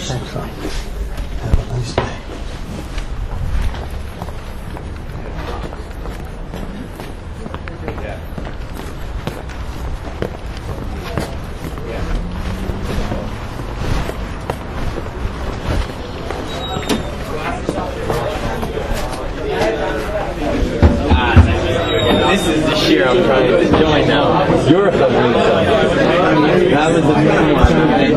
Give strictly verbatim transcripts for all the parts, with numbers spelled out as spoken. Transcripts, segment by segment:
Excellent. Have a nice day. This is the shear I'm trying to join now. You're a favorite. That was the main one.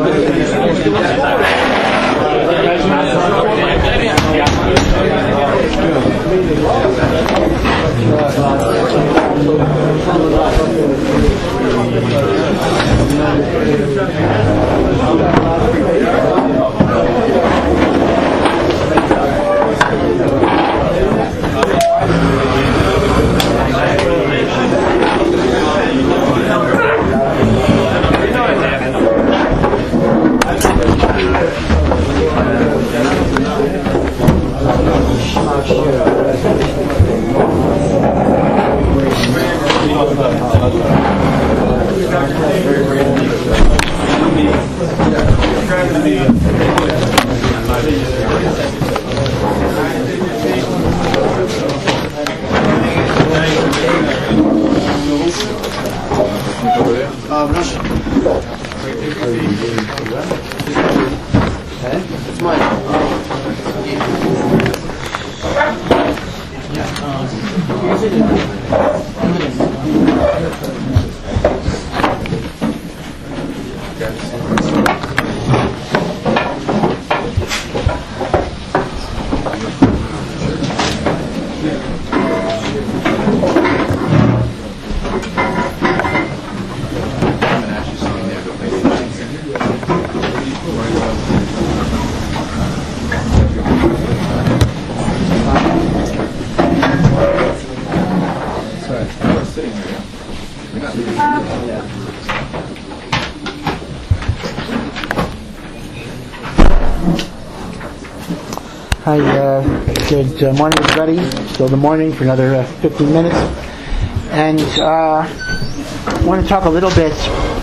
Hi, uh, good uh, morning, everybody. Still the morning for another uh, fifteen minutes. And uh, I want to talk a little bit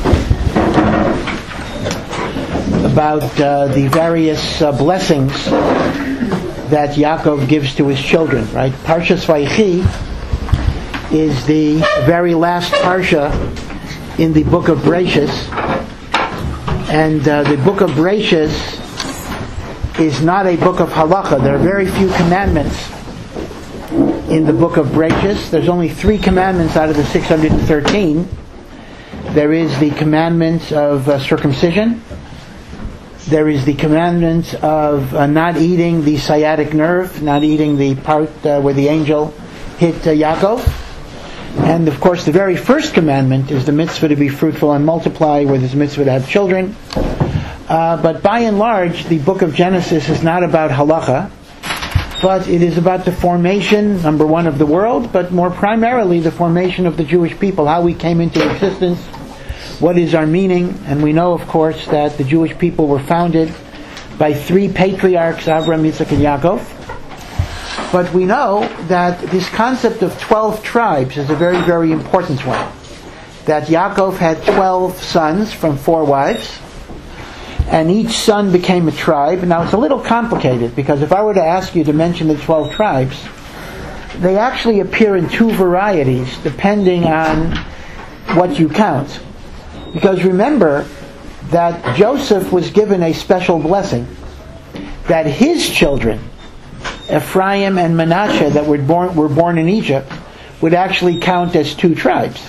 about uh, the various uh, blessings that Yaakov gives to his children, right? Parshas Vayechi is the very last parsha in the book of Bereishis. And uh, the book of Bereishis is not a book of halacha. There are very few commandments in the book of Bereishis. There's only three commandments out of the six hundred thirteen. There is the commandment of uh, circumcision. There is the commandment of uh, not eating the sciatic nerve, not eating the part uh, where the angel hit uh, Yaakov. And of course the very first commandment is the mitzvah to be fruitful and multiply, where there's a mitzvah to have children. Uh, but by and large, the book of Genesis is not about halacha, but it is about the formation, number one, of the world, but more primarily the formation of the Jewish people, how we came into existence, what is our meaning. And we know, of course, that the Jewish people were founded by three patriarchs, Avraham, Yitzchak, and Yaakov. But we know that this concept of twelve tribes is a very, very important one. That Yaakov had twelve sons from four wives, and each son became a tribe. Now it's a little complicated, because if I were to ask you to mention the twelve tribes, they actually appear in two varieties depending on what you count. Because remember that Joseph was given a special blessing, that his children, Ephraim and Manasseh, that were born, were born in Egypt, would actually count as two tribes.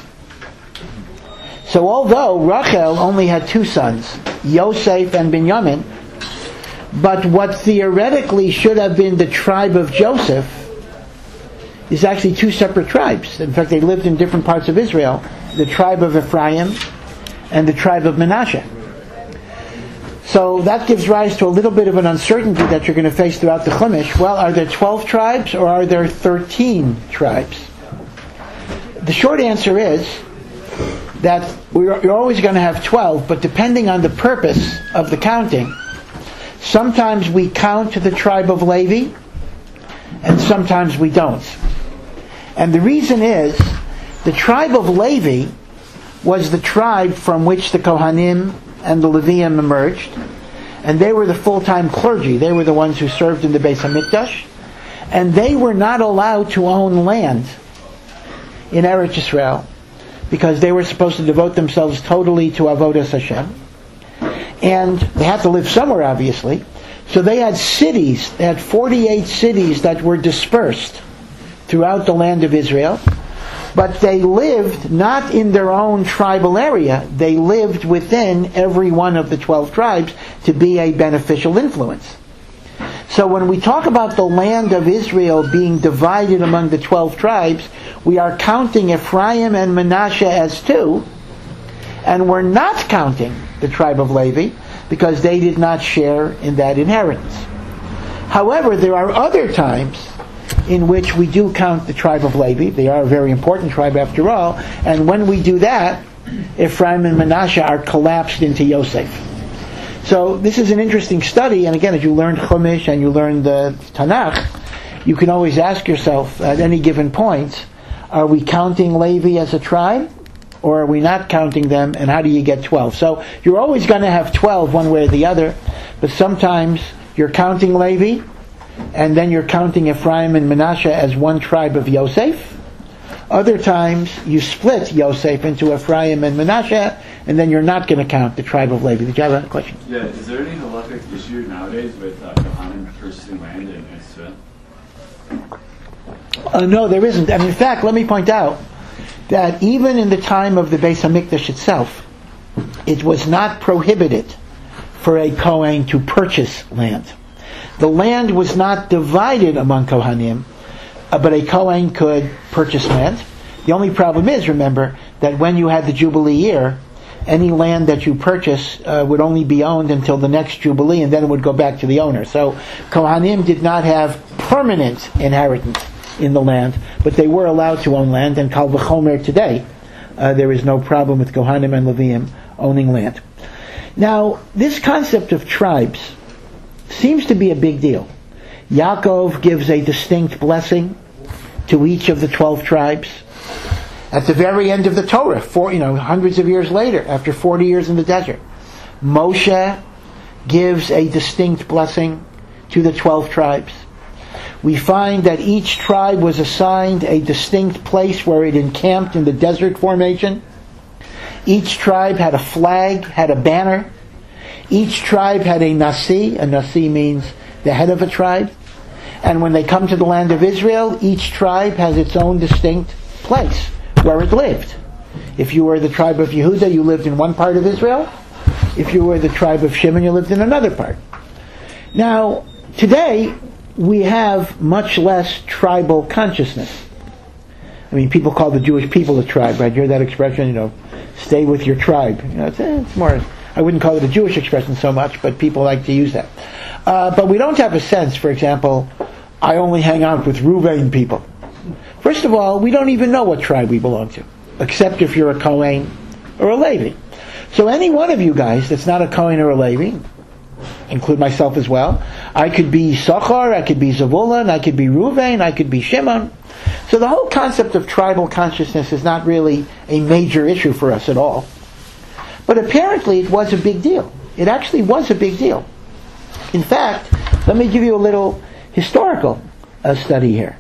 So although Rachel only had two sons, Yosef and Binyamin, but what theoretically should have been the tribe of Joseph is actually two separate tribes. In fact, they lived in different parts of Israel, the tribe of Ephraim and the tribe of Manasseh. So that gives rise to a little bit of an uncertainty that you're going to face throughout the Chumash. Well, are there twelve tribes or are there thirteen tribes? The short answer is that we're, you're always going to have twelve, but depending on the purpose of the counting, sometimes we count the tribe of Levi, and sometimes we don't. And the reason is, the tribe of Levi was the tribe from which the Kohanim and the Leviim emerged, and they were the full-time clergy. They were the ones who served in the Beis HaMikdash, and they were not allowed to own land in Eretz Yisrael because they were supposed to devote themselves totally to Avodas Hashem. And they had to live somewhere, obviously. So they had cities, they had forty-eight cities that were dispersed throughout the land of Israel. But they lived not in their own tribal area. They lived within every one of the twelve tribes to be a beneficial influence. So when we talk about the land of Israel being divided among the twelve tribes, we are counting Ephraim and Manasseh as two, and we're not counting the tribe of Levi because they did not share in that inheritance. However, there are other times in which we do count the tribe of Levi. They are a very important tribe after all, and when we do that, Ephraim and Manasseh are collapsed into Yosef. So this is an interesting study, and again, as you learn Chumash and you learn the Tanakh, you can always ask yourself at any given point, are we counting Levi as a tribe, or are we not counting them, and how do you get twelve? So you're always going to have twelve one way or the other, but sometimes you're counting Levi, and then you're counting Ephraim and Manasseh as one tribe of Yosef. Other times you split Yosef into Ephraim and Manasseh, and then you're not going to count the tribe of Levi. Did you have a question? Yeah, is there any halachic issue nowadays with uh, Kohanim purchasing land in Israel? Uh, no, there isn't. And in fact, let me point out that even in the time of the Beis HaMikdash itself, it was not prohibited for a Kohen to purchase land. The land was not divided among Kohanim, uh, but a Kohen could purchase land. The only problem is, remember, that when you had the Jubilee year, any land that you purchase uh, would only be owned until the next Jubilee, and then it would go back to the owner. So Kohanim did not have permanent inheritance in the land, but they were allowed to own land, and Kal V'chomer today, uh, there is no problem with Kohanim and Leviim owning land. Now, this concept of tribes seems to be a big deal. Yaakov gives a distinct blessing to each of the twelve tribes. At the very end of the Torah, four, you know, hundreds of years later, after forty years in the desert, Moshe gives a distinct blessing to the twelve tribes. We find that each tribe was assigned a distinct place where it encamped in the desert formation. Each tribe had a flag, had a banner. Each tribe had a nasi. A nasi means the head of a tribe. And when they come to the land of Israel, each tribe has its own distinct place where it lived. If you were the tribe of Yehuda, you lived in one part of Israel. If you were the tribe of Shimon, you lived in another part. Now, today, we have much less tribal consciousness. I mean, people call the Jewish people a tribe, right? You hear that expression, you know, stay with your tribe. You know, it's, it's more, I wouldn't call it a Jewish expression so much, but people like to use that. Uh, but we don't have a sense, for example, I only hang out with Ruvain people. First of all, we don't even know what tribe we belong to, except if you're a Kohen or a Levi. So any one of you guys that's not a Kohen or a Levi, include myself as well, I could be Sachar, I could be Zavulun, I could be Ruvain, I could be Shimon. So the whole concept of tribal consciousness is not really a major issue for us at all. But apparently it was a big deal. It actually was a big deal. In fact, let me give you a little historical uh, study here.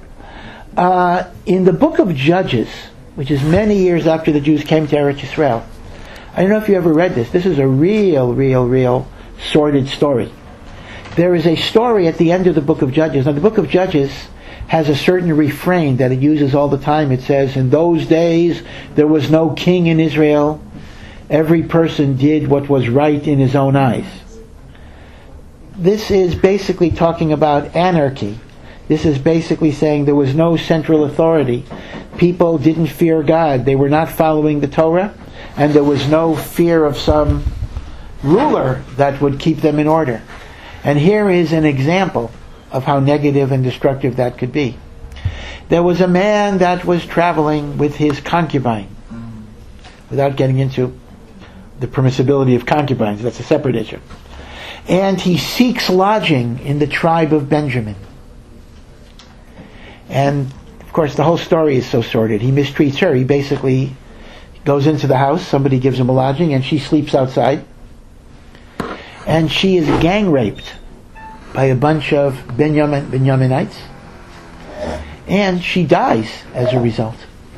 Uh, in the book of Judges, which is many years after the Jews came to Eretz Yisrael, I don't know if you ever read this. This is a real, real, real sordid story. There is a story at the end of the book of Judges. Now, the book of Judges has a certain refrain that it uses all the time. It says, in those days there was no king in Israel. Every person did what was right in his own eyes. This is basically talking about anarchy. This is basically saying there was no central authority. People didn't fear God. They were not following the Torah, and there was no fear of some ruler that would keep them in order. And here is an example of how negative and destructive that could be. There was a man that was traveling with his concubine. Without getting into the permissibility of concubines, that's a separate issue. And he seeks lodging in the tribe of Benjamin. And, of course, the whole story is so sordid. He mistreats her. He basically goes into the house, somebody gives him a lodging, and she sleeps outside. and she is gang raped by a bunch of Benjamin, Benjaminites, and she dies as a result.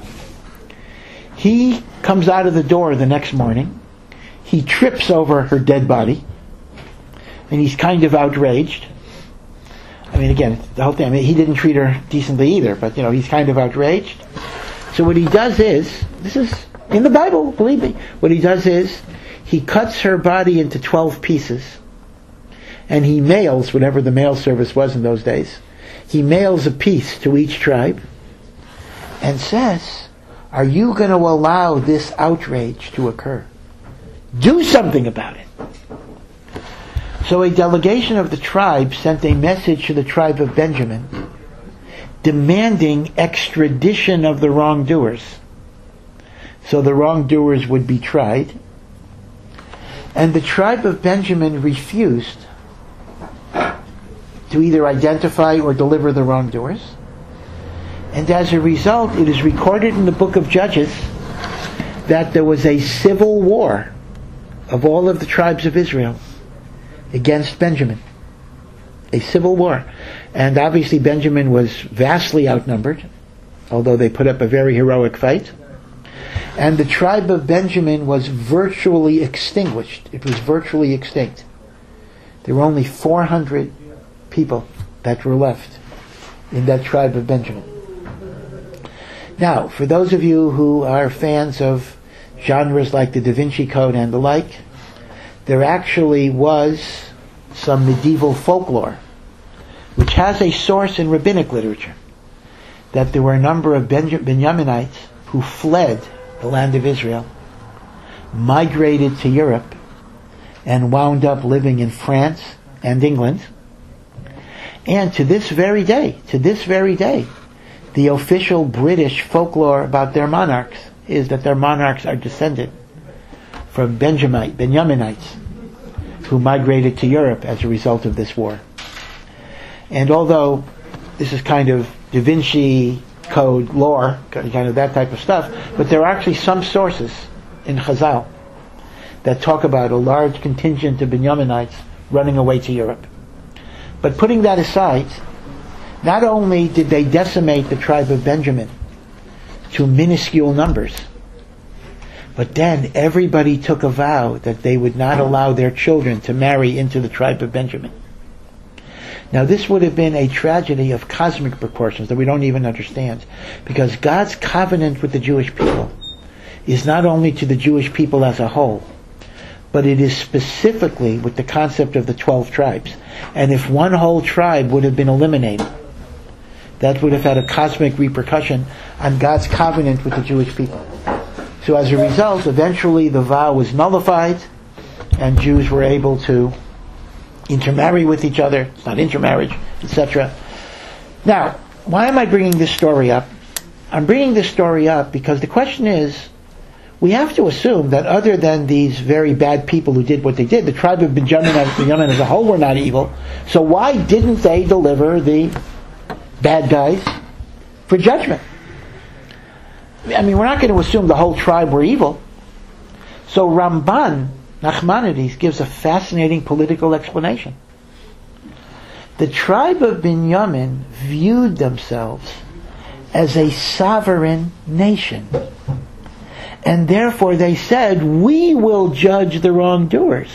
He comes out of the door the next morning, he trips over her dead body, and he's kind of outraged. I mean, again, the whole thing, I mean, he didn't treat her decently either, but, you know, he's kind of outraged. So what he does is, this is in the Bible, believe me, what he does is, he cuts her body into twelve pieces, and he mails, whatever the mail service was in those days, he mails a piece to each tribe, and says, are you going to allow this outrage to occur? Do something about it. So a delegation of the tribe sent a message to the tribe of Benjamin demanding extradition of the wrongdoers. So the wrongdoers would be tried. And the tribe of Benjamin refused to either identify or deliver the wrongdoers. And as a result, it is recorded in the book of Judges that there was a civil war of all of the tribes of Israel against Benjamin. A civil war. And obviously Benjamin was vastly outnumbered, although they put up a very heroic fight. And the tribe of Benjamin was virtually extinguished. It was virtually extinct. There were only four hundred people that were left in that tribe of Benjamin. Now, for those of you who are fans of genres like the Da Vinci Code and the like, there actually was some medieval folklore which has a source in rabbinic literature, that there were a number of Benj- Benjaminites who fled the land of Israel, migrated to Europe, and wound up living in France and England. And to this very day, to this very day, the official British folklore about their monarchs is that their monarchs are descended from Benjamite, Benjaminites who migrated to Europe as a result of this war. And although this is kind of Da Vinci Code lore, kind of that type of stuff, but there are actually some sources in Chazal that talk about a large contingent of Benjaminites running away to Europe. But putting that aside, not only did they decimate the tribe of Benjamin to minuscule numbers, but then everybody took a vow that they would not allow their children to marry into the tribe of Benjamin. Now this would have been a tragedy of cosmic proportions that we don't even understand, because God's covenant with the Jewish people is not only to the Jewish people as a whole, but it is specifically with the concept of the twelve tribes. And if one whole tribe would have been eliminated, that would have had a cosmic repercussion on God's covenant with the Jewish people. So as a result, eventually the vow was nullified, and Jews were able to intermarry with each other. It's not intermarriage, et cetera. Now, why am I bringing this story up? I'm bringing this story up because the question is, we have to assume that other than these very bad people who did what they did, the tribe of Benjamin, Benjamin as a whole were not evil. So why didn't they deliver the bad guys for judgment? I mean, we're not going to assume the whole tribe were evil. So Ramban, Nachmanides, gives a fascinating political explanation. The tribe of Benjamin viewed themselves as a sovereign nation. And therefore they said, we will judge the wrongdoers.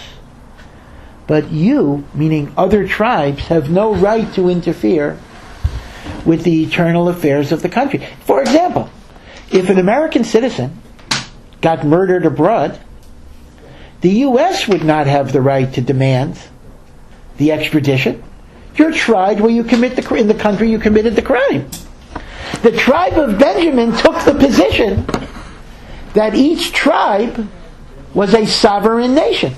But you, meaning other tribes, have no right to interfere with the eternal affairs of the country. For example, if an American citizen got murdered abroad, the U S would not have the right to demand the extradition. You're tried where you commit the in the country you committed the crime. The tribe of Benjamin took the position that each tribe was a sovereign nation.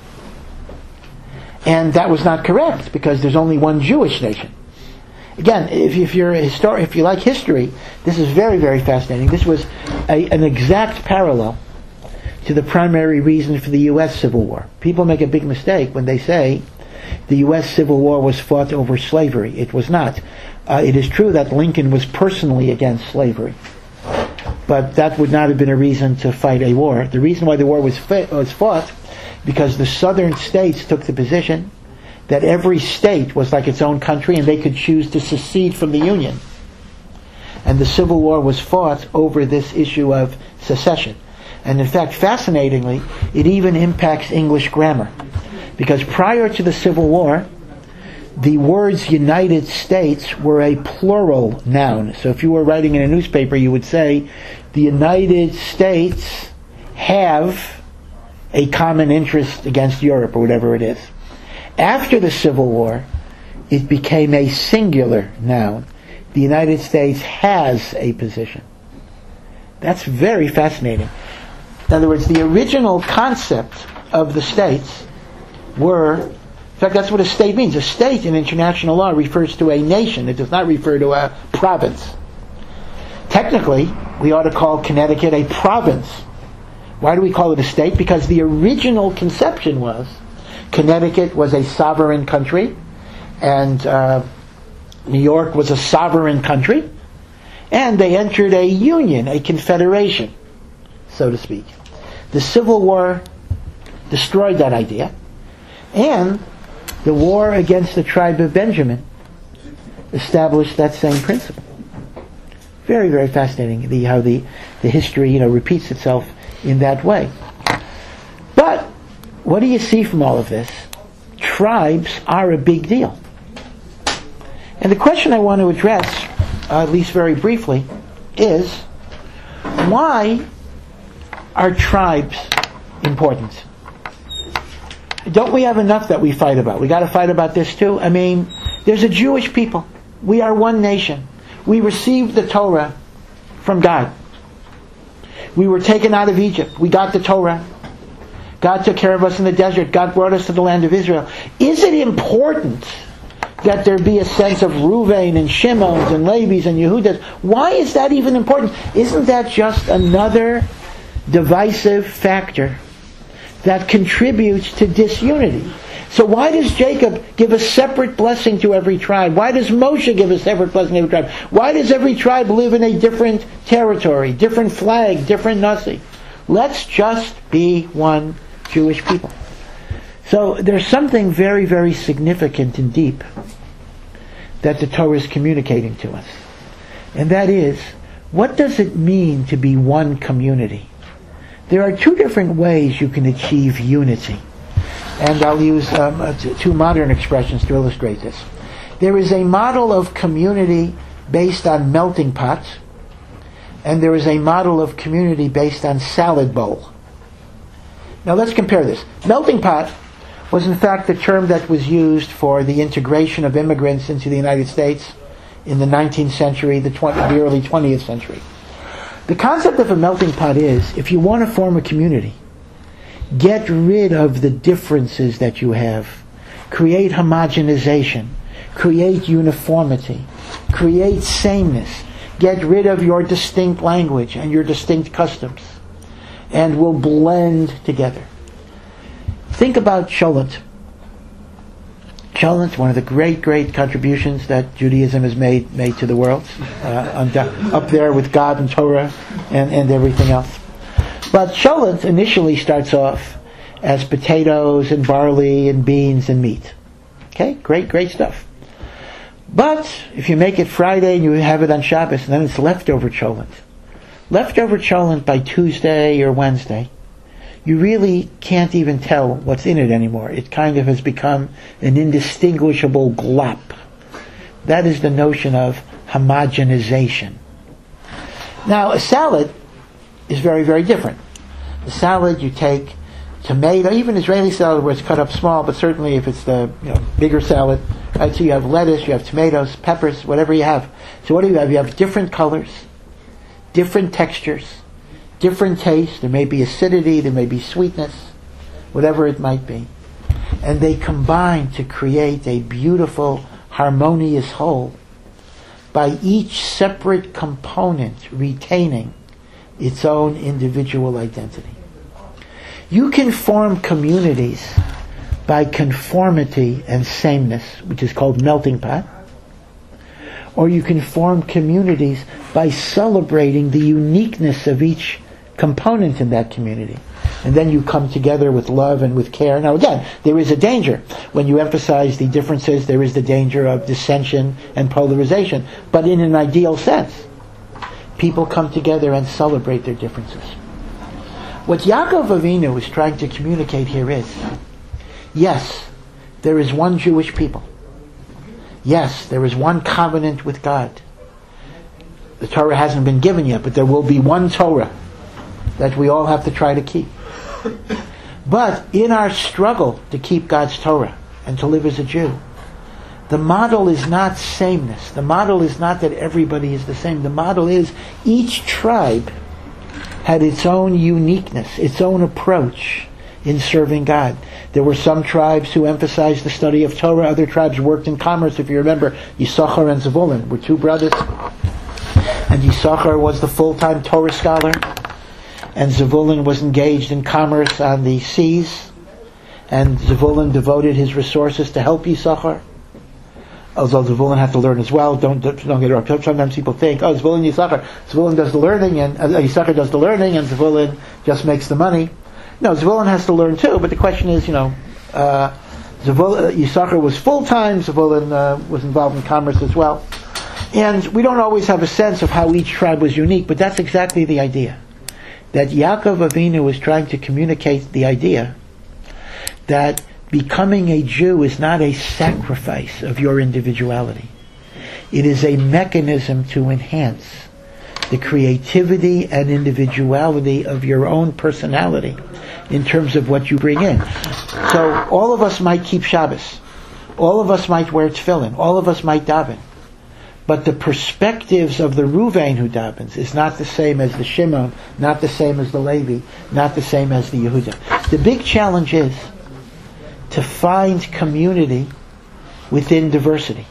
And that was not correct, because there's only one Jewish nation. Again, if, if you're a histor- if you like history, this is very, very fascinating. This was a, an exact parallel to the primary reason for the U S Civil War. People make a big mistake when they say the U S Civil War was fought over slavery. It was not. Uh, it is true that Lincoln was personally against slavery, but that would not have been a reason to fight a war. The reason why the war was, fa- was fought because the southern states took the position that every state was like its own country and they could choose to secede from the Union. And the Civil War was fought over this issue of secession. And in fact, fascinatingly, it even impacts English grammar. Because prior to the Civil War, the words United States were a plural noun. So if you were writing in a newspaper, you would say, the United States have a common interest against Europe, or whatever it is. After the Civil War, it became a singular noun. The United States has a position. That's very fascinating. In other words, the original concept of the states were, in fact, that's what a state means. A state in international law refers to a nation. It does not refer to a province. Technically, we ought to call Connecticut a province. Why do we call it a state? Because the original conception was Connecticut was a sovereign country, and uh, New York was a sovereign country, and they entered a union, a confederation, so to speak. The Civil War destroyed that idea, and the war against the tribe of Benjamin established that same principle. Very, very fascinating, the, how the, the history, you know, repeats itself in that way. But what do you see from all of this? Tribes are a big deal. And the question I want to address, uh, at least very briefly, is why are tribes important? Don't we have enough that we fight about? We got to fight about this too? I mean, there's a Jewish people. We are one nation. We received the Torah from God. We were taken out of Egypt. We got the Torah. God took care of us in the desert. God brought us to the land of Israel. Is it important that there be a sense of Reuven and Shimons and Levis and Yehudas? Why is that even important? Isn't that just another divisive factor that contributes to disunity? So why does Jacob give a separate blessing to every tribe? Why does Moshe give a separate blessing to every tribe? Why does every tribe live in a different territory, different flag, different nasi? Let's just be one Jewish people. So there's something very, very significant and deep that the Torah is communicating to us. And that is, what does it mean to be one community? There are two different ways you can achieve unity. And I'll use um, uh, t- two modern expressions to illustrate this. There is a model of community based on melting pots, and there is a model of community based on salad bowl. Now let's compare this. Melting pot was in fact the term that was used for the integration of immigrants into the United States in the nineteenth century, the, tw- the early twentieth century. The concept of a melting pot is, if you want to form a community, get rid of the differences that you have. Create homogenization. Create uniformity. Create sameness. Get rid of your distinct language and your distinct customs. And we'll blend together. Think about Cholent. Cholent, one of the great, great contributions that Judaism has made made to the world, uh, up there with God and Torah and, and everything else. But Cholent initially starts off as potatoes and barley and beans and meat. Okay, great, great stuff. But if you make it Friday and you have it on Shabbos, then it's leftover Cholent. Leftover Cholent by Tuesday or Wednesday, you really can't even tell what's in it anymore. It kind of has become an indistinguishable glop. That is the notion of homogenization. Now, a salad is very, very different. The salad, you take tomato, even Israeli salad where it's cut up small, but certainly if it's the you know, bigger salad, right? So you have lettuce, you have tomatoes, peppers, whatever you have. So what do you have? You have different colors, different textures, different tastes. There may be acidity, there may be sweetness, whatever it might be. And they combine to create a beautiful, harmonious whole by each separate component retaining its own individual identity. You can form communities by conformity and sameness, which is called melting pot, or you can form communities by celebrating the uniqueness of each component in that community, And then you come together with love and with care. Now again, there is a danger. When you emphasize the differences, there is the danger of dissension and polarization. But in an ideal sense, people come together and celebrate their differences. What Yaakov Avinu is trying to communicate here is, yes, there is one Jewish people. Yes, there is one covenant with God. The Torah hasn't been given yet, but there will be one Torah that we all have to try to keep. But in our struggle to keep God's Torah and to live as a Jew, the model is not sameness. The model is not that everybody is the same. The model is each tribe had its own uniqueness, its own approach in serving God. There were some tribes who emphasized the study of Torah. Other tribes worked in commerce. If you remember, Yisachar and Zevulun were two brothers. And Yisachar was the full-time Torah scholar. And Zevulun was engaged in commerce on the seas. And Zevulun devoted his resources to help Yisachar. Although Zevulun had to learn as well. Don't, don't get it wrong. Sometimes people think, oh, Zevulun, Yisachar. Zevulun does the learning, and uh, Yisachar does the learning, and Zevulun just makes the money. No, Zevulun has to learn too, but the question is, you know, uh, Zevulun, uh, Yisachar was full-time, Zevulun uh, was involved in commerce as well. And we don't always have a sense of how each tribe was unique, but that's exactly the idea. That Yaakov Avinu is trying to communicate the idea that becoming a Jew is not a sacrifice of your individuality. It is a mechanism to enhance the creativity and individuality of your own personality in terms of what you bring in. So all of us might keep Shabbos. All of us might wear tefillin. All of us might daven. But the perspectives of the Ruvain who davens is not the same as the Shimon, not the same as the Levi, not the same as the Yehuda. The big challenge is to find community within diversity.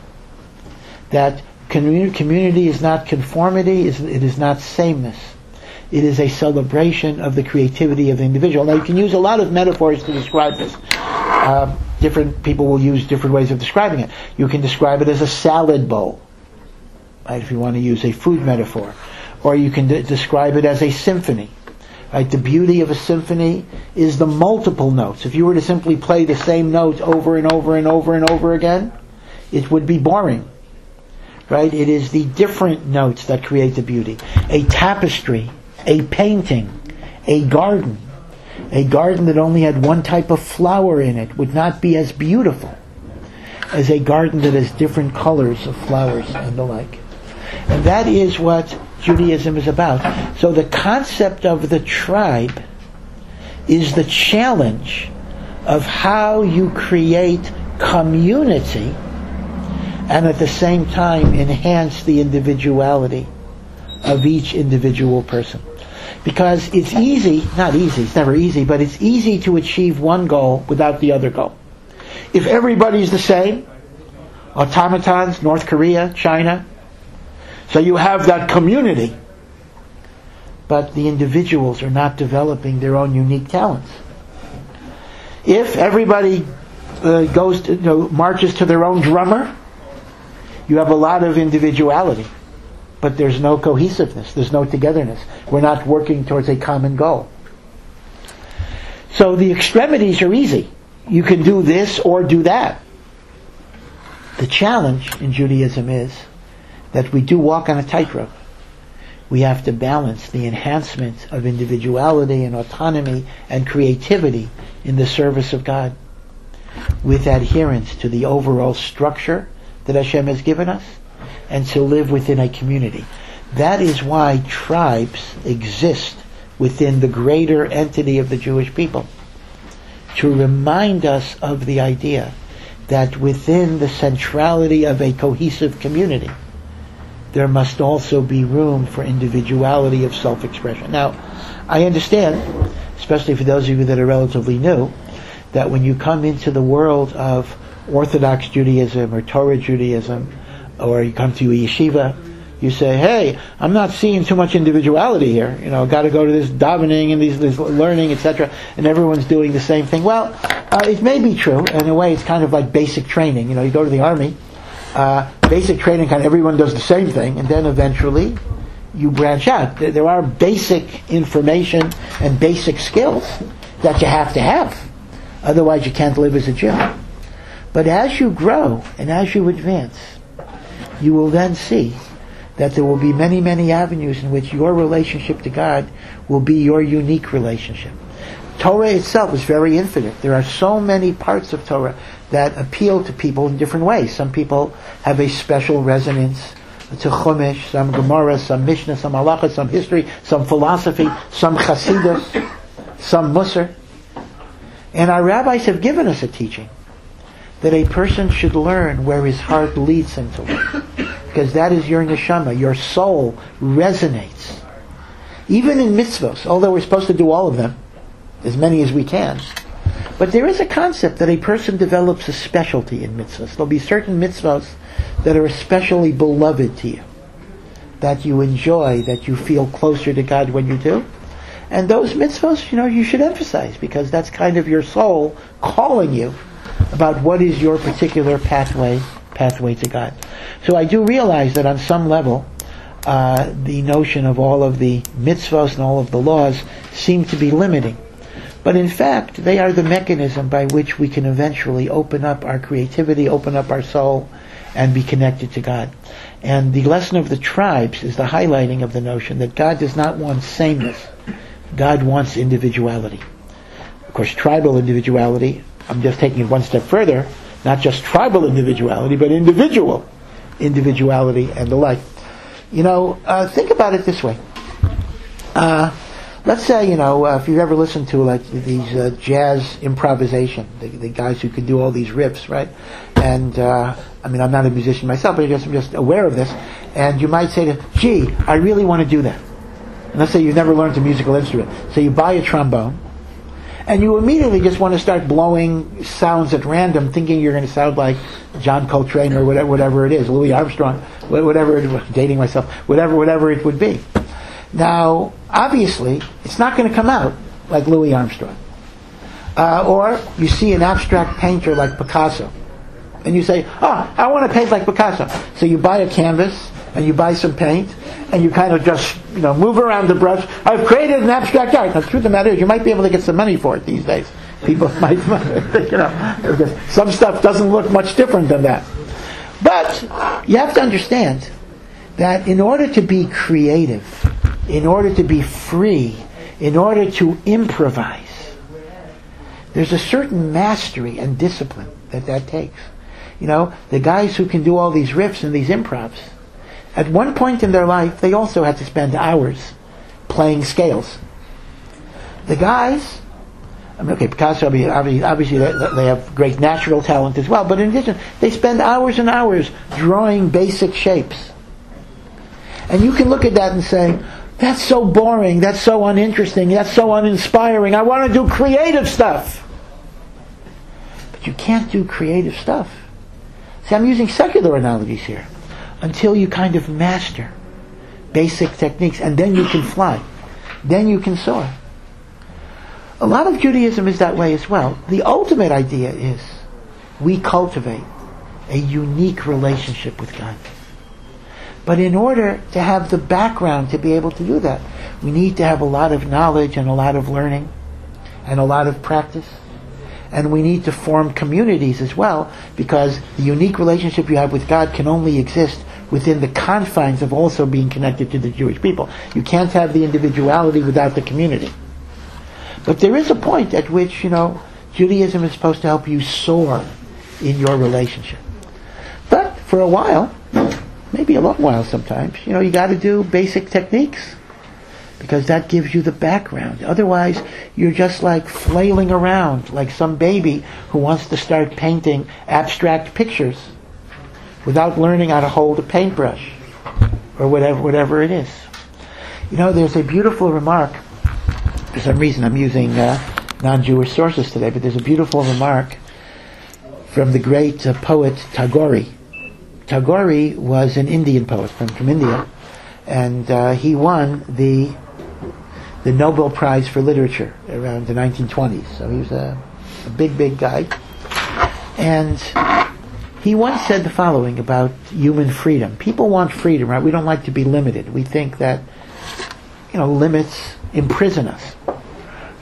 That community is not conformity, it is not sameness. It is a celebration of the creativity of the individual. Now you can use a lot of metaphors to describe this. Uh, different people will use different ways of describing it. You can describe it as a salad bowl, right, if you want to use a food metaphor. Or you can de- describe it as a symphony. Right? The beauty of a symphony is the multiple notes. If you were to simply play the same notes over and over and over and over again, it would be boring. Right? It is the different notes that create the beauty. A tapestry, a painting, a garden. A garden that only had one type of flower in it would not be as beautiful as a garden that has different colors of flowers and the like. And that is what Judaism is about. So the concept of the tribe is the challenge of how you create community and at the same time enhance the individuality of each individual person. Because it's easy, not easy, it's never easy, but it's easy to achieve one goal without the other goal. If everybody's the same, automatons, North Korea, China, so you have that community, but the individuals are not developing their own unique talents. If everybody uh, goes to, you know, marches to their own drummer, you have a lot of individuality, but there's no cohesiveness, there's no togetherness. We're not working towards a common goal. So the extremities are easy. You can do this or do that. The challenge in Judaism is that we do walk on a tightrope. We have to balance the enhancement of individuality and autonomy and creativity in the service of God with adherence to the overall structure that Hashem has given us and to live within a community. That is why tribes exist within the greater entity of the Jewish people, to remind us of the idea that within the centrality of a cohesive community, there must also be room for individuality of self-expression. Now, I understand, especially for those of you that are relatively new, that when you come into the world of Orthodox Judaism or Torah Judaism, or you come to a yeshiva, you say, hey, I'm not seeing too much individuality here. You know, got to go to this davening and these, this learning, et cetera, and everyone's doing the same thing. Well, uh, it may be true. In a way, it's kind of like basic training. You know, you go to the army, uh, basic training, kind of everyone does the same thing, and then eventually you branch out. There are basic information and basic skills, that you have to have. Otherwise you can't live as a Jew. But as you grow and as you advance, you will then see that there will be many, many avenues in which your relationship to God will be your unique relationship. Torah itself is very infinite. There are so many parts of Torah that appeal to people in different ways. Some people have a special resonance to Chumash, some Gemara, some Mishnah, some Halacha, some history, some philosophy, some Chasidus, some Musar. And our rabbis have given us a teaching that a person should learn where his heart leads him to learn. Because that is your neshama, your soul resonates. Even in mitzvos, although we're supposed to do all of them, as many as we can, but there is a concept that a person develops a specialty in mitzvos. There'll be certain mitzvos that are especially beloved to you, that you enjoy, that you feel closer to God when you do. And those mitzvos, you know, you should emphasize, because that's kind of your soul calling you about what is your particular pathway pathway to God. So I do realize that on some level, uh, the notion of all of the mitzvos and all of the laws seem to be limiting. But in fact, they are the mechanism by which we can eventually open up our creativity, open up our soul, and be connected to God. And the lesson of the tribes is the highlighting of the notion that God does not want sameness. God wants individuality. Of course, tribal individuality, I'm just taking it one step further, not just tribal individuality, but individual individuality and the like. You know, uh, think about it this way. Uh, let's say, you know, uh, if you've ever listened to like these uh, jazz improvisation, the, the guys who can do all these riffs, right? And, uh, I mean, I'm not a musician myself, but I guess I'm just aware of this. And you might say to, gee, I really want to do that. And let's say you've never learned a musical instrument. So you buy a trombone, and you immediately just want to start blowing sounds at random, thinking you're going to sound like John Coltrane or whatever, whatever it is, Louis Armstrong, whatever it was, dating myself, whatever, whatever it would be. Now, obviously, it's not going to come out like Louis Armstrong. Uh, or you see an abstract painter like Picasso, and you say, oh, I want to paint like Picasso. So you buy a canvas, and you buy some paint, and you kind of just, you know, move around the brush. I've created an abstract art. Now, the truth of the matter is, you might be able to get some money for it these days. People might, you know, because some stuff doesn't look much different than that. But you have to understand that in order to be creative, in order to be free, in order to improvise, there's a certain mastery and discipline that that takes. You know, the guys who can do all these riffs and these improvs, at one point in their life, they also had to spend hours playing scales. The guys, I mean, okay, Picasso, obviously, obviously they, they have great natural talent as well, but in addition, they spend hours and hours drawing basic shapes. And you can look at that and say, that's so boring, that's so uninteresting, that's so uninspiring, I want to do creative stuff. But you can't do creative stuff. See, I'm using secular analogies here. Until you kind of master basic techniques, and then you can fly. Then you can soar. A lot of Judaism is that way as well. The ultimate idea is we cultivate a unique relationship with God. But in order to have the background to be able to do that, we need to have a lot of knowledge and a lot of learning and a lot of practice. And we need to form communities as well, because the unique relationship you have with God can only exist within the confines of also being connected to the Jewish people. You can't have the individuality without the community. But there is a point at which, you know, Judaism is supposed to help you soar in your relationship. But for a while, maybe a long while sometimes, you know, you got to do basic techniques, because that gives you the background. Otherwise, you're just like flailing around like some baby who wants to start painting abstract pictures without learning how to hold a paintbrush or whatever whatever it is. You know, there's a beautiful remark. For some reason, I'm using uh, non-Jewish sources today, but there's a beautiful remark from the great uh, poet Tagore. Tagore was an Indian poet from, from India, and uh, he won the the Nobel Prize for Literature around the nineteen twenties. So he was a, a big, big guy. And he once said the following about human freedom. People want freedom, right? We don't like to be limited. We think that, you know, limits imprison us.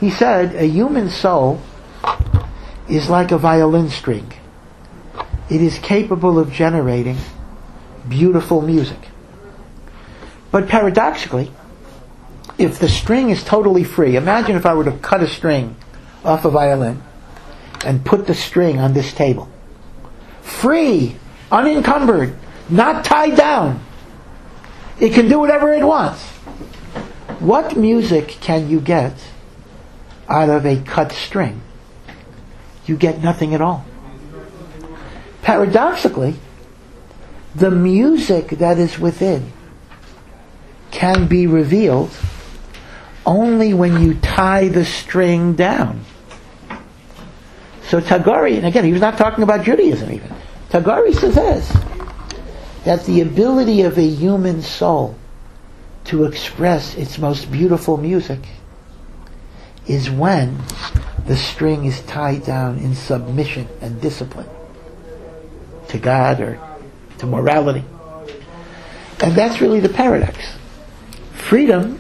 He said, a human soul is like a violin string. It is capable of generating beautiful music. But paradoxically, if the string is totally free, imagine if I were to cut a string off a violin and put the string on this table. Free, unencumbered, not tied down. It can do whatever it wants. What music can you get out of a cut string? You get nothing at all. Paradoxically, the music that is within can be revealed only when you tie the string down. So Tagore, and again, he was not talking about Judaism even. Tagore says that the ability of a human soul to express its most beautiful music is when the string is tied down in submission and discipline to God or to morality. And that's really the paradox. Freedom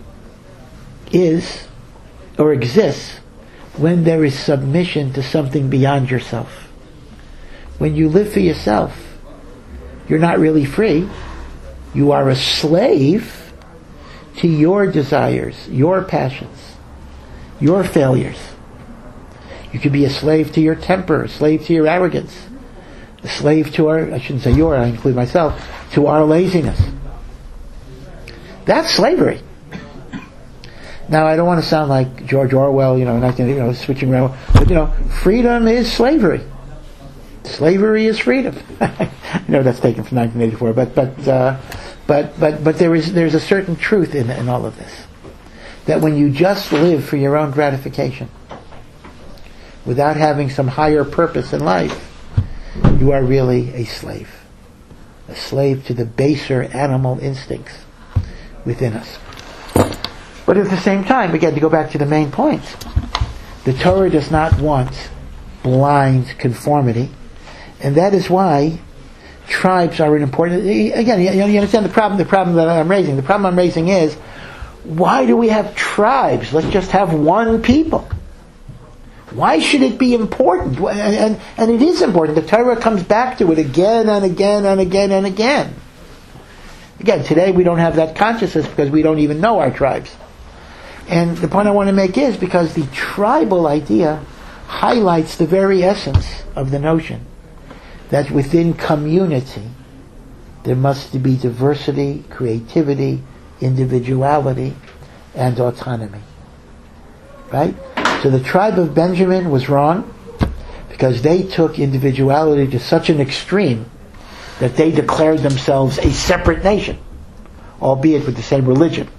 is or exists when there is submission to something beyond yourself. When you live for yourself, you're not really free. You are a slave to your desires, your passions, your failures. You could be a slave to your temper, a slave to your arrogance, a slave to our, I shouldn't say your, I include myself, to our laziness. That's slavery. Now, I don't want to sound like George Orwell, you know, not, you know, switching around, but you know, freedom is slavery. Slavery is freedom. I know that's taken from nineteen eighty-four, but but uh, but but but there is there's a certain truth in in all of this, that when you just live for your own gratification, without having some higher purpose in life, you are really a slave, a slave to the baser animal instincts within us. But at the same time, again, to go back to the main points, the Torah does not want blind conformity, and that is why tribes are an important. Again, you, you understand the problem. The problem that I'm raising. The problem I'm raising is, why do we have tribes? Let's just have one people. Why should it be important? And, and, and it is important. The Torah comes back to it again and again and again and again. Again, today we don't have that consciousness because we don't even know our tribes. And the point I want to make is because the tribal idea highlights the very essence of the notion that within community there must be diversity, creativity, individuality, and autonomy. Right? So the tribe of Benjamin was wrong because they took individuality to such an extreme that they declared themselves a separate nation, albeit with the same religion.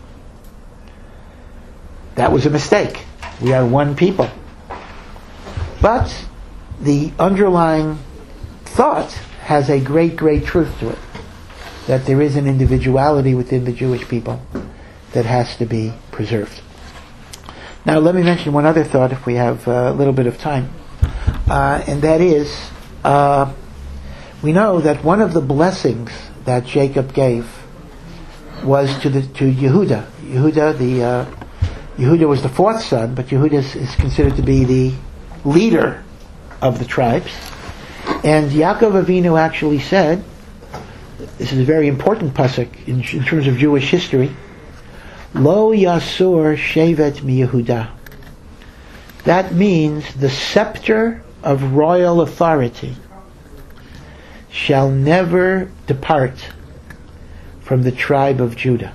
That was a mistake. We are one people. But the underlying thought has a great, great truth to it. That there is an individuality within the Jewish people that has to be preserved. Now let me mention one other thought if we have a little bit of time. Uh, and that is, uh, we know that one of the blessings that Jacob gave was to the to Yehuda. Yehuda, the uh, Yehuda was the fourth son, but Yehuda is, is considered to be the leader of the tribes. And Yaakov Avinu actually said, this is a very important pasuk in, in terms of Jewish history, Lo Yasur Shevet mi Yehuda. That means the scepter of royal authority shall never depart from the tribe of Judah.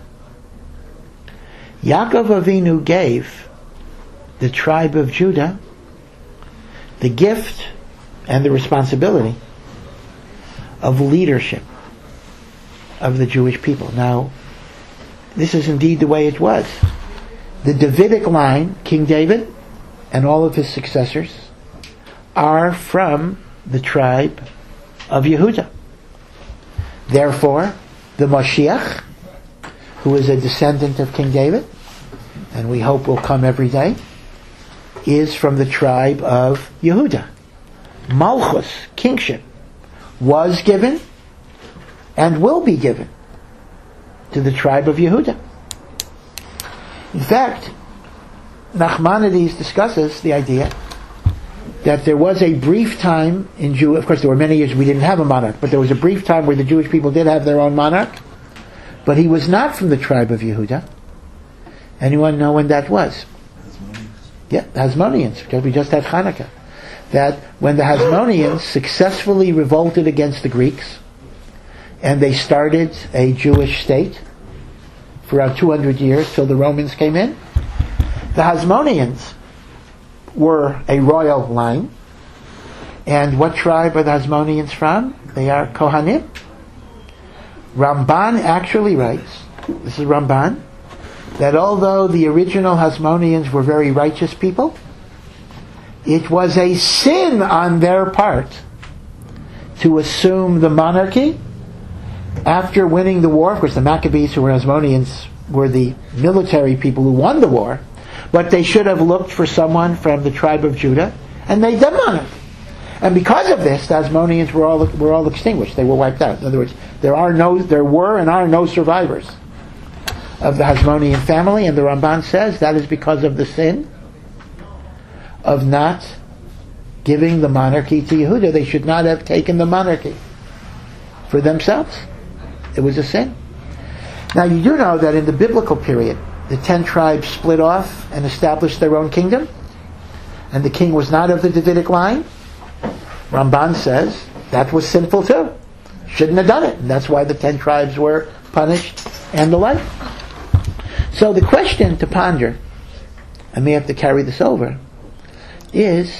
Yaakov Avinu gave the tribe of Judah the gift and the responsibility of leadership of the Jewish people. Now, this is indeed the way it was. The Davidic line, King David and all of his successors, are from the tribe of Yehuda. Therefore, the Mashiach, who is a descendant of King David, and we hope will come every day, is from the tribe of Yehuda. Malchus, kingship, was given and will be given to the tribe of Yehuda. In fact, Nachmanides discusses the idea that there was a brief time in Jew. Of course, there were many years we didn't have a monarch, but there was a brief time where the Jewish people did have their own monarch. But he was not from the tribe of Yehuda. Anyone know when that was? Yeah, the Hasmoneans, because we just had Hanukkah. That when the Hasmoneans successfully revolted against the Greeks, and they started a Jewish state for around two hundred years till the Romans came in, the Hasmoneans were a royal line. And what tribe are the Hasmoneans from? They are Kohanim. Ramban actually writes, this is Ramban, that although the original Hasmoneans were very righteous people, it was a sin on their part to assume the monarchy after winning the war. Of course, the Maccabees, who were Hasmoneans, were the military people who won the war, but they should have looked for someone from the tribe of Judah and made them monarch. And because of this, the Hasmoneans were all were all extinguished. They were wiped out. In other words, there are no, there were and are no survivors of the Hasmonean family. And the Ramban says that is because of the sin of not giving the monarchy to Yehuda. They should not have taken the monarchy for themselves. It was a sin. Now you do know that in the biblical period, the ten tribes split off and established their own kingdom, and the king was not of the Davidic line. Ramban says that was sinful too. Shouldn't have done it. And that's why the ten tribes were punished and the like. So the question to ponder, I may have to carry this over, is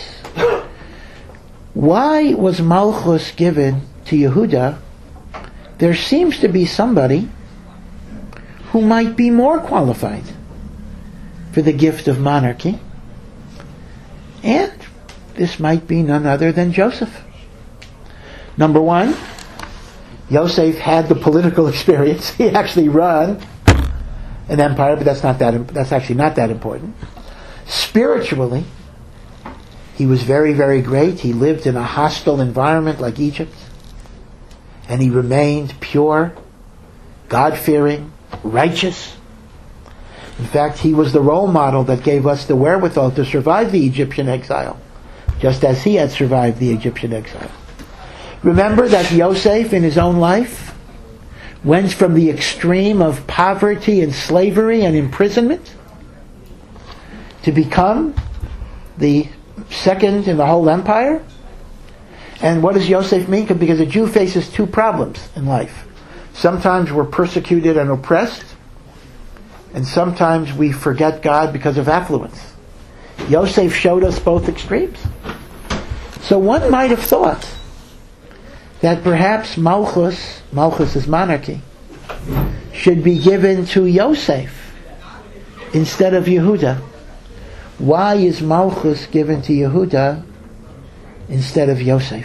why was Malchus given to Yehuda? There seems to be somebody who might be more qualified for the gift of monarchy, and this might be none other than Joseph. Number one, Yosef had the political experience. He actually ran an empire, but that's not that. That's actually not that important. Spiritually, he was very, very great. He lived in a hostile environment like Egypt, and he remained pure, God-fearing, righteous. In fact, he was the role model that gave us the wherewithal to survive the Egyptian exile, just as he had survived the Egyptian exile. Remember that Yosef, in his own life, went from the extreme of poverty and slavery and imprisonment to become the second in the whole empire. And what does Yosef mean? Because a Jew faces two problems in life. Sometimes we're persecuted and oppressed, and sometimes we forget God because of affluence. Yosef showed us both extremes. So one might have thought that perhaps Malchus, Malchus's monarchy, should be given to Yosef instead of Yehuda. Why is Malchus given to Yehuda instead of Yosef?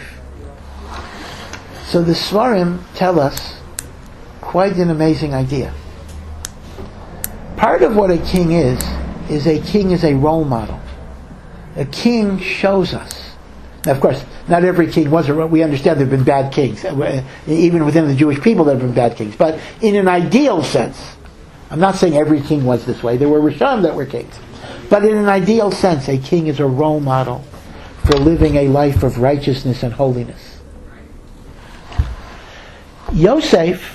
So the Svarim tell us quite an amazing idea. Part of what a king is, is a king is a role model. A king shows us. Now, of course, not every king was a role. We understand there have been bad kings. Even within the Jewish people there have been bad kings. But in an ideal sense, I'm not saying every king was this way. There were Rishon that were kings. But in an ideal sense, a king is a role model for living a life of righteousness and holiness. Yosef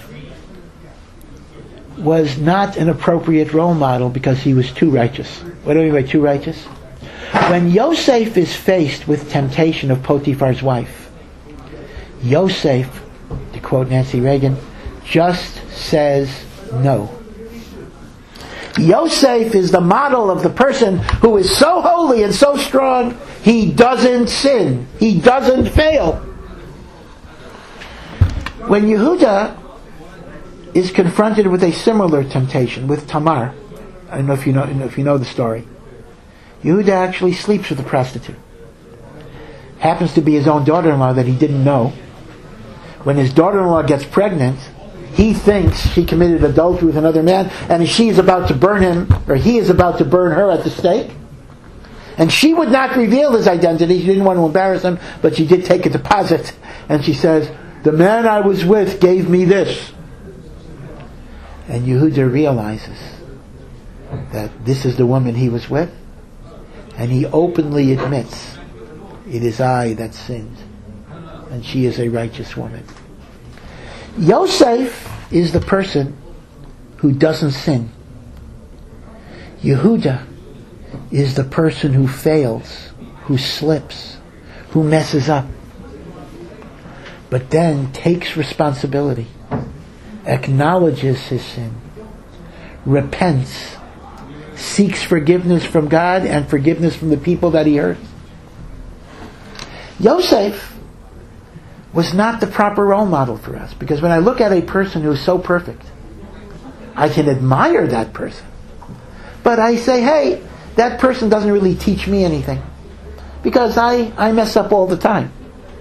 was not an appropriate role model because he was too righteous. What do I mean by too righteous? When Yosef is faced with temptation of Potiphar's wife, Yosef, to quote Nancy Reagan, just says no. Yosef is the model of the person who is so holy and so strong, he doesn't sin. He doesn't fail. When Yehuda is confronted with a similar temptation, with Tamar, I don't know if you know, if you know the story, Yehuda actually sleeps with a prostitute. Happens to be his own daughter-in-law that he didn't know. When his daughter-in-law gets pregnant, he thinks she committed adultery with another man, and she is about to burn him, or he is about to burn her at the stake. And she would not reveal his identity. She didn't want to embarrass him, but she did take a deposit. And she says, "The man I was with gave me this." And Yehuda realizes that this is the woman he was with. and he openly admits, it is I that sinned, and she is a righteous woman. Yosef is the person who doesn't sin. Yehuda is the person who fails, who slips, who messes up, but then takes responsibility, acknowledges his sin, repents, seeks forgiveness from God and forgiveness from the people that he hurt. Yosef was not the proper role model for us, because when I look at a person who's so perfect, I can admire that person, but I say, hey, that person doesn't really teach me anything, because I, I mess up all the time.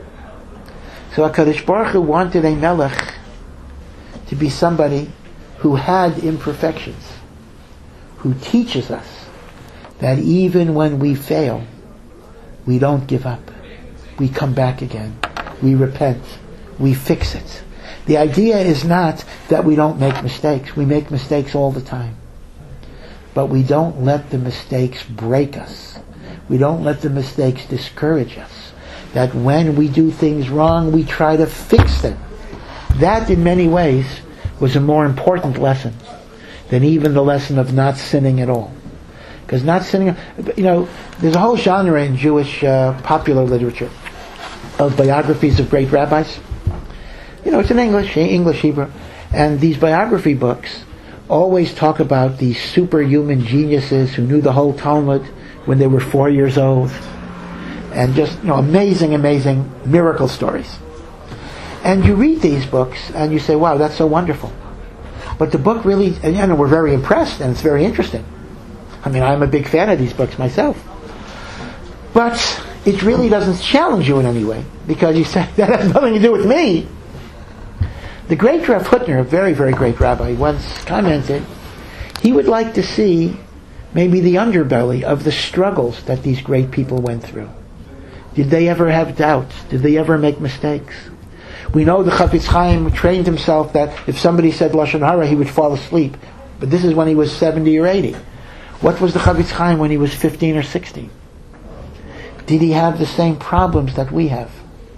So HaKadosh Baruch Hu wanted a melech to be somebody who had imperfections, who teaches us that even when we fail, we don't give up. We come back again. We repent. We fix it. The idea is not that we don't make mistakes. We make mistakes all the time. But we don't let the mistakes break us. We don't let the mistakes discourage us. That when we do things wrong, we try to fix them. That, in many ways, was a more important lesson than even the lesson of not sinning at all. Because not sinning, you know, there's a whole genre in Jewish uh, popular literature of biographies of great rabbis. You know, it's in English, English, Hebrew. And these biography books always talk about these superhuman geniuses who knew the whole Talmud when they were four years old. And just, you know, amazing, amazing miracle stories. And you read these books and you say, wow, that's so wonderful. But the book really, and you know, we're very impressed and it's very interesting. I mean, I'm a big fan of these books myself. But it really doesn't challenge you in any way, because you say, that has nothing to do with me. The great Rav Hutner, a very, very great rabbi, once commented, he would like to see maybe the underbelly of the struggles that these great people went through. Did they ever have doubts? Did they ever make mistakes? We know the Chafetz Chaim trained himself that if somebody said Lashon Hara, he would fall asleep. But this is when he was seventy or eighty. What was the Chafetz Chaim when he was fifteen or sixteen? Did he have the same problems that we have?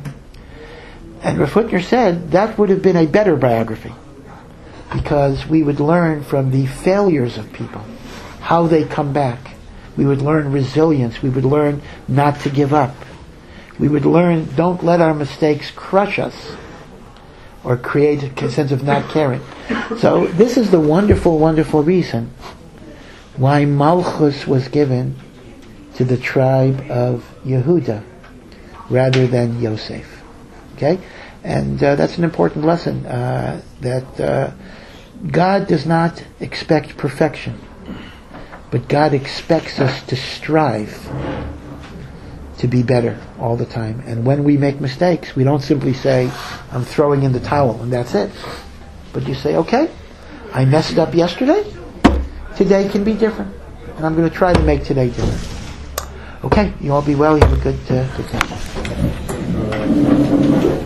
And Rav Hutner said that would have been a better biography, because we would learn from the failures of people, how they come back. We would learn resilience. We would learn not to give up. We would learn, don't let our mistakes crush us or create a sense of not caring. So this is the wonderful, wonderful reason why Malchus was given to the tribe of Yehuda rather than Yosef. Okay? And uh, that's an important lesson, uh, that uh, God does not expect perfection, but God expects us to strive to be better all the time. And when we make mistakes, we don't simply say, I'm throwing in the towel and that's it. But you say, okay, I messed up yesterday. Today can be different. And I'm going to try to make today different. Okay, you all be well. You have a good, uh, good day.